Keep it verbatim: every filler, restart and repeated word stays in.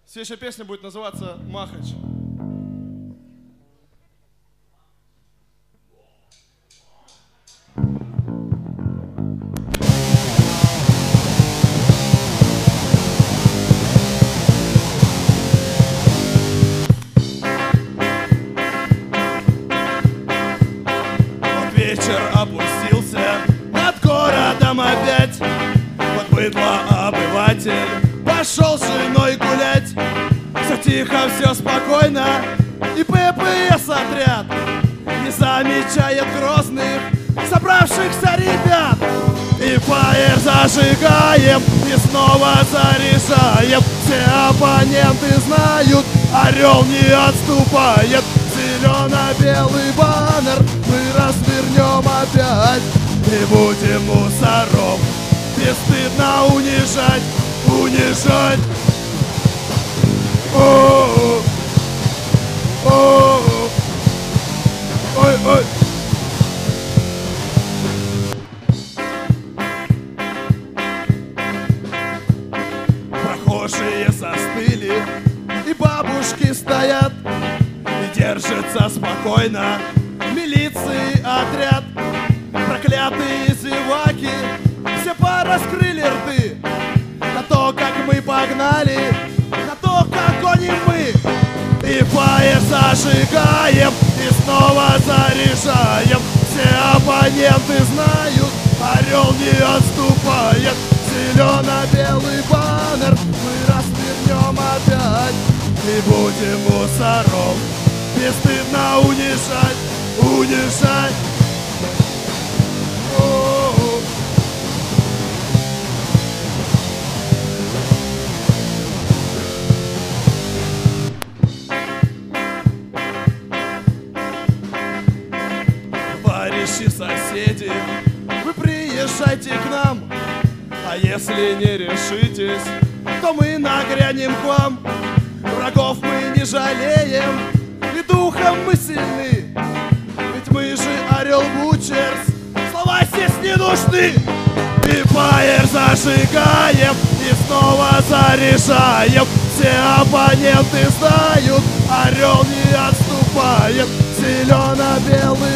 Следующая песня будет называться «Махач». Вечер опустился над городом опять. Вот быдло обыватель пошел с женой гулять. Все тихо, все спокойно, и ППС отряд не замечает грозных собравшихся ребят. И фаер зажигаем, и снова заряжаем. Все оппоненты знают, орел не отступает. Зелено-белый баннер мы развернем опять и будем мусоров бесстыдно унижать, унижать. О-о-о. О-о-о. Ой-ой. Прохожие застыли, и бабушки стоят, и держится спокойно милиции отряд. Проклятые зеваки все пораскрыли рты на то, как мы погнали, на то, как они мы. И фаер зажигаем, и снова заряжаем. Все оппоненты знают, орел не отступает. Зелено-белый баннер мы развернем опять и будем мусоров бесстыдно унижать, унижать. О-о-о. Товарищи соседи, вы приезжайте к нам, а если не решитесь, то мы нагрянем к вам. Врагов мы не жалеем, и духом мы сильны, ведь мы же Орел Бучерс, слова здесь не нужны. И фаер зажигаем, и снова заряжаем. Все оппоненты знают, орел не отступает.